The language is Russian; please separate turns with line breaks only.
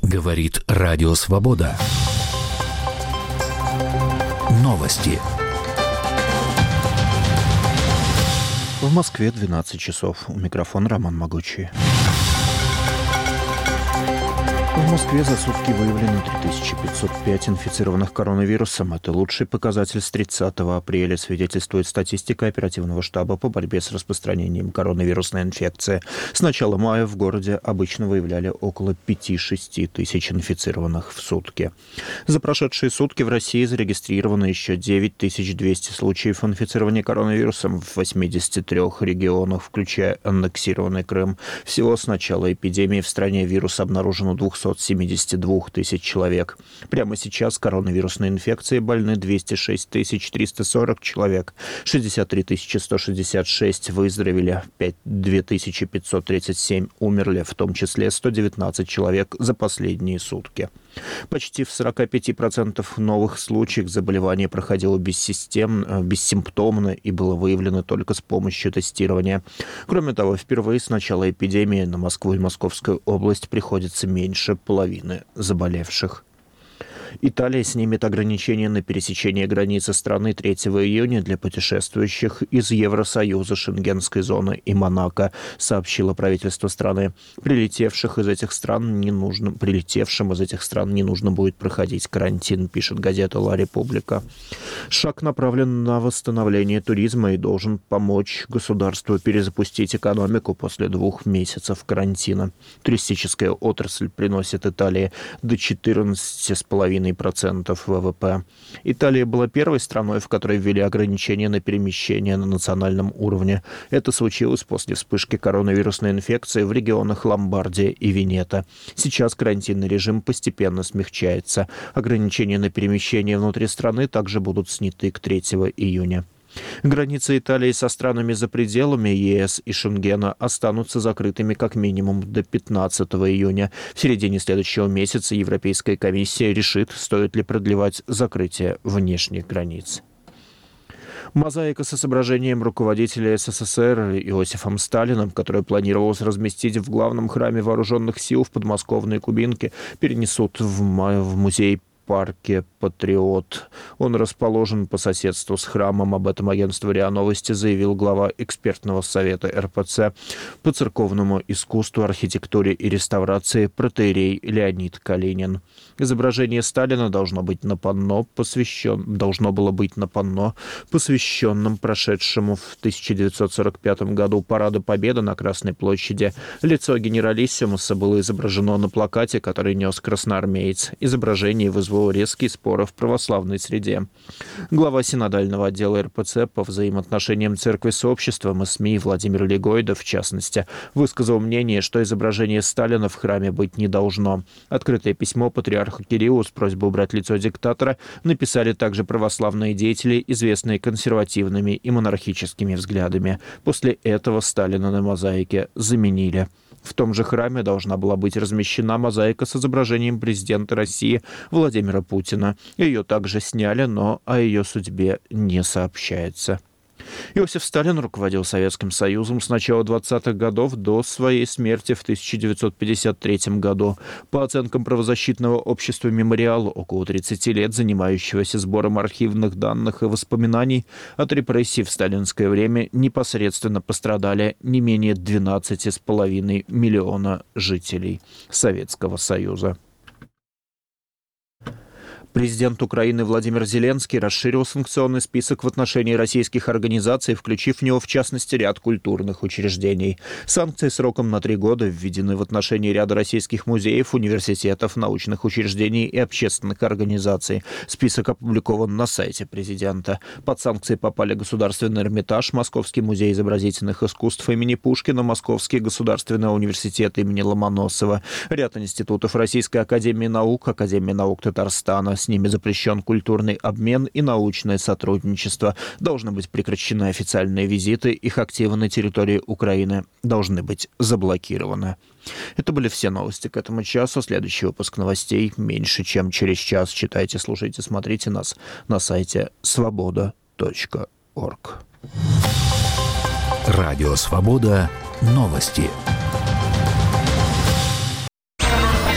Говорит Радио Свобода. Новости.
В Москве 12 часов. У микрофона Роман Могучий. В Москве за сутки выявлено 3505 инфицированных коронавирусом. Это лучший показатель с 30 апреля, свидетельствует статистика оперативного штаба по борьбе с распространением коронавирусной инфекции. С начала мая в городе обычно выявляли около 5-6 тысяч инфицированных в сутки. За прошедшие сутки в России зарегистрировано еще 9200 случаев инфицирования коронавирусом в 83 регионах, включая аннексированный Крым. Всего с начала эпидемии в стране вирус обнаружен у 272 тысяч человек. Прямо сейчас коронавирусной инфекцией больны 206 340 человек, 63 166 выздоровели, 2537 умерли, в том числе 119 человек за последние сутки. Почти в 45% новых случаев заболевание проходило бессимптомно и было выявлено только с помощью тестирования. Кроме того, впервые с начала эпидемии на Москву и Московскую область приходится меньше половины заболевших. Италия снимет ограничения на пересечение границы страны 3 июня для путешествующих из Евросоюза, Шенгенской зоны и Монако, сообщило правительство страны. Прилетевшим из этих стран не нужно будет проходить карантин, пишет газета «Ла Република». Шаг направлен на восстановление туризма и должен помочь государству перезапустить экономику после 2 месяцев карантина. Туристическая отрасль приносит Италии до 14,5% ВВП. Италия была первой страной, в которой ввели ограничения на перемещение на национальном уровне. Это случилось после вспышки коронавирусной инфекции в регионах Ломбардия и Венето. Сейчас карантинный режим постепенно смягчается. Ограничения на перемещение внутри страны также будут сняты к 3 июня. Границы Италии со странами за пределами ЕС и Шенгена останутся закрытыми как минимум до 15 июня. В середине следующего месяца Европейская комиссия решит, стоит ли продлевать закрытие внешних границ. Мозаика с изображением руководителя СССР Иосифом Сталиным, которую планировалось разместить в главном храме вооруженных сил в подмосковной Кубинке, перенесут в музей парке «Патриот». Он расположен по соседству с храмом. Об этом агентству РИА Новости заявил глава экспертного совета РПЦ по церковному искусству, архитектуре и реставрации протоиерей Леонид Калинин. Изображение Сталина должно было быть на панно, посвященном прошедшему в 1945 году Параду Победы на Красной площади. Лицо генералиссимуса было изображено на плакате, который нес красноармеец. Изображение вызвало резкие споры в православной среде. Глава синодального отдела РПЦ по взаимоотношениям церкви с обществом и СМИ Владимир Легойда, в частности, высказал мнение, что изображение Сталина в храме быть не должно. Открытое письмо патриарху Кириллу с просьбой убрать лицо диктатора написали также православные деятели, известные консервативными и монархическими взглядами. После этого Сталина на мозаике заменили. В том же храме должна была быть размещена мозаика с изображением президента России Владимира Путина. Ее также сняли, но о ее судьбе не сообщается. Иосиф Сталин руководил Советским Союзом с начала 20-х годов до своей смерти в 1953 году. По оценкам правозащитного общества «Мемориал», около 30 лет занимающегося сбором архивных данных и воспоминаний от репрессий в сталинское время непосредственно пострадали не менее 12,5 миллиона жителей Советского Союза. Президент Украины Владимир Зеленский расширил санкционный список в отношении российских организаций, включив в него, в частности, ряд культурных учреждений. Санкции сроком на 3 года введены в отношении ряда российских музеев, университетов, научных учреждений и общественных организаций. Список опубликован на сайте президента. Под санкции попали Государственный Эрмитаж, Московский музей изобразительных искусств имени Пушкина, Московский государственный университет имени Ломоносова, ряд институтов Российской академии наук, Академия наук Татарстана. С ними запрещен культурный обмен и научное сотрудничество. Должны быть прекращены официальные визиты. Их активы на территории Украины должны быть заблокированы. Это были все новости к этому часу. Следующий выпуск новостей меньше, чем через час. Читайте, слушайте, смотрите нас на сайте svoboda.org.
Радио «Свобода». Новости.